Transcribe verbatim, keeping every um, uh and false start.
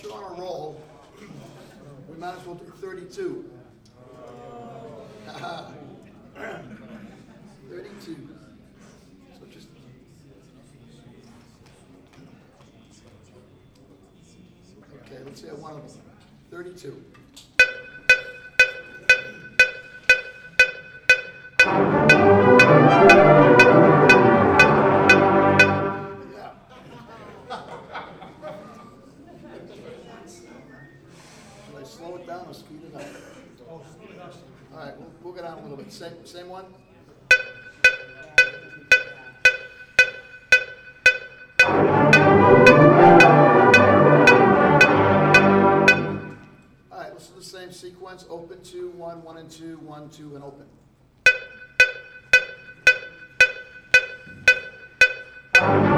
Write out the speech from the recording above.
You're on a roll. We might as well do thirty-two. thirty-two. So just. Okay, let's hear one of them. thirty-two. Should I slow it down or speed it up? All right, we'll, we'll go down a little bit. Same, same one? All right, let's do the same sequence. Open, two, one, one and two, one, two, and open. Thank you.